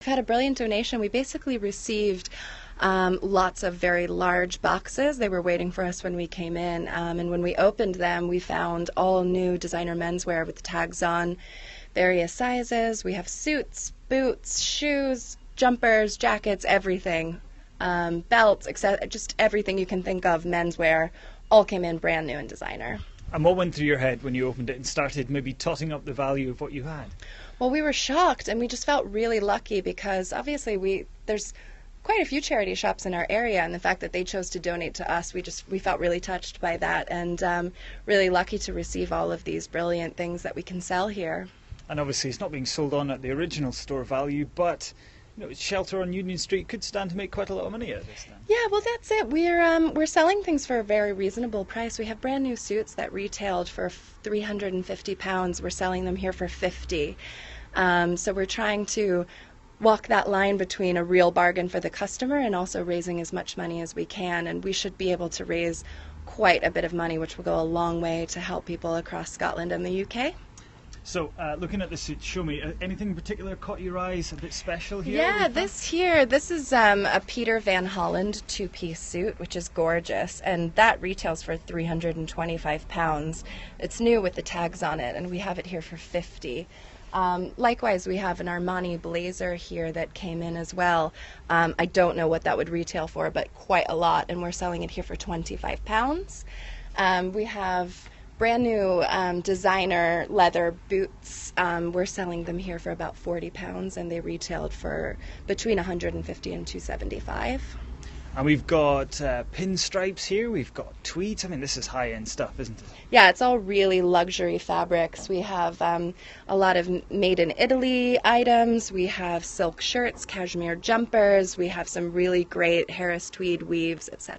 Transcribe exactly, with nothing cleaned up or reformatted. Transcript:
We've had a brilliant donation. We basically received um, lots of very large boxes. They were waiting for us when we came in, um, and when we opened them, we found all new designer menswear with the tags on, various sizes. We have suits, boots, shoes, jumpers, jackets, everything, um, belts, except just everything you can think of, menswear, all came in brand new and designer. And what went through your head when you opened it and started maybe totting up the value of what you had? Well, we were shocked, and we just felt really lucky because obviously we there's quite a few charity shops in our area, and the fact that they chose to donate to us, we just we felt really touched by that, and um, really lucky to receive all of these brilliant things that we can sell here. And obviously it's not being sold on at the original store value, but you know, Shelter on Union Street could stand to make quite a lot of money out of this then. Yeah, well, that's it. We're um, we're selling things for a very reasonable price. We have brand new suits that retailed for three hundred fifty pounds. We're selling them here for fifty. Um, so we're trying to walk that line between a real bargain for the customer and also raising as much money as we can. And we should be able to raise quite a bit of money, which will go a long way to help people across Scotland and the U K. So, uh, looking at the suit, show me, uh, anything in particular caught your eyes, a bit special here? Yeah, this here, this is um, a Peter Van Holland two-piece suit, which is gorgeous, and that retails for three hundred twenty-five pounds. It's new with the tags on it, and we have it here for fifty. Um, likewise, we have an Armani blazer here that came in as well. Um, I don't know what that would retail for, but quite a lot, and we're selling it here for twenty-five pounds. Um, we have brand new um, designer leather boots. Um, we're selling them here for about forty pounds, and they retailed for between one hundred fifty and two seventy-five. And we've got uh, pinstripes here, we've got tweeds. I mean, this is high-end stuff, isn't it? Yeah, it's all really luxury fabrics. We have um, a lot of made in Italy items. We have silk shirts, cashmere jumpers. We have some really great Harris tweed weaves, et cetera.